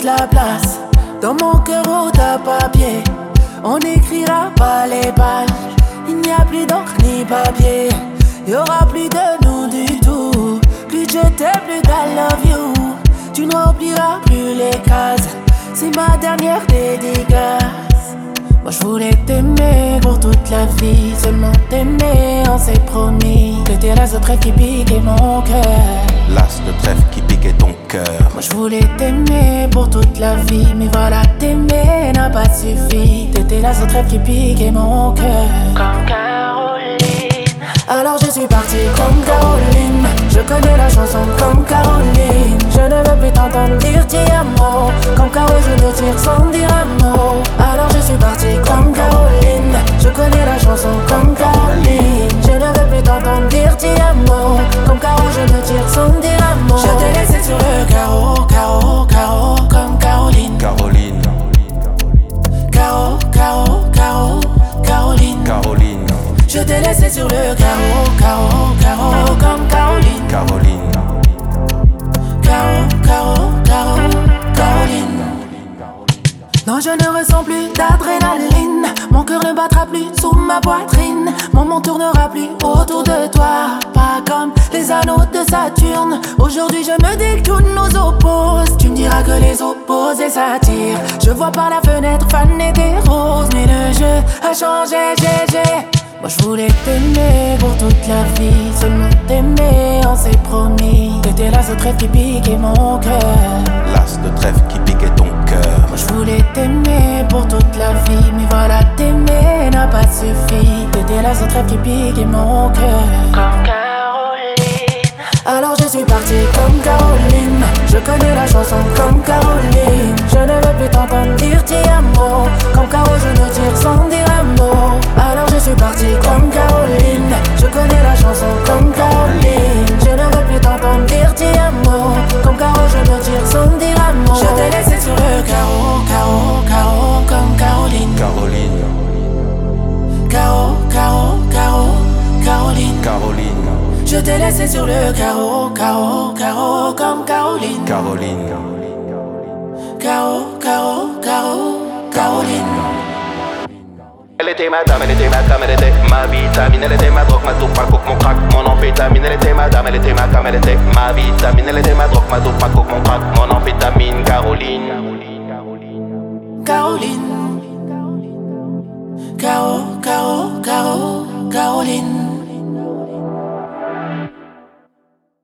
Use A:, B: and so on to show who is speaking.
A: la place. Dans mon cœur où t'as papier, on n'écrira pas les pages. Il n'y a plus d'encre ni papier. Y'aura plus de nous du tout. Plus je t'aime, plus I love you. Tu ne rempliras plus les cases. C'est ma dernière dédicace. Moi je voulais t'aimer pour toute la vie. Seulement t'aimer, on s'est promis. T'étais l'as de trèfle qui piquait mon cœur.
B: L'as de trèfle qui piquait ton cœur.
A: Moi je voulais t'aimer pour toute la vie. Mais voilà, t'aimer n'a pas suffi. T'étais l'as de trèfle qui piquait mon cœur. Comme Caroline. Alors je suis parti comme Caroline. Je connais la chanson comme Caroline. Je ne veux plus t'entendre dire ti amo. Comme Caro je me tire sans dire un mot. Alors je suis parti comme Caroline. Je connais la chanson comme Caroline. Je ne veux plus t'entendre dire ti amo. Comme Caro je me tire sans dire un mot. Je t'ai laissé sur le carreau, carreau, carreau. Comme Caroline.
B: Caroline.
A: Caro, Caro, Caro, Caroline.
B: Caroline.
A: Je t'ai laissé sur le carreau, carreau, carreau. Comme Caroline.
B: Caroline.
A: Caro, Caro, Caro, Caroline. Non, je ne ressens plus d'adrénaline. Mon cœur ne battra plus sous ma poitrine. Mon monde tournera plus autour de toi. Pas comme les anneaux de Saturne. Aujourd'hui je me dis que tout nous oppose. Tu me diras que les opposés s'attirent. Je vois par la fenêtre faner des roses. Mais le jeu a changé, GG. Moi je voulais t'aimer pour toute la vie. Seulement t'aimer, on s'est promis. T'étais l'as de trèfle qui piquait mon cœur.
B: L'as de trèfle qui piquait ton cœur.
A: Moi je voulais t'aimer pour toute la vie. Mais voilà, t'aimer n'a pas suffi. T'étais l'as de trèfle qui piquait mon cœur. Comme Caroline. Alors je suis parti comme Caroline. Je connais la chanson comme Caroline. Je ne veux plus t'entendre dire ti amo. Comme Caro je me tire sans dire un mot. Alors je suis parti comme Caroline. Je connais la chanson comme Caroline. Je ne veux plus t'entendre dire ti amo. Comme Caro je me tire sans dire un mot. Je t'ai laissé sur le carreau, carreau, carreau. Comme Caroline.
B: Caroline.
A: Caro, Caro, Caro, Caroline.
B: Caroline.
A: Je t'ai laissé sur le carreau, carreau, carreau. Comme Caroline.
B: Caroline.
A: Caro, Caro, Caro, Caroline.
C: Elle était ma dame, elle était ma cam, elle était ma vitamine. Elle était ma drogue, ma dope, ma coke, mon crack, mon amphétamine. Elle était ma dame, elle était ma cam, elle était ma vitamine. Elle était ma drogue, ma dope, ma coke, mon crack, mon amphétamine. Caroline.
A: Caroline. Caro, Caro, Caro, Caroline.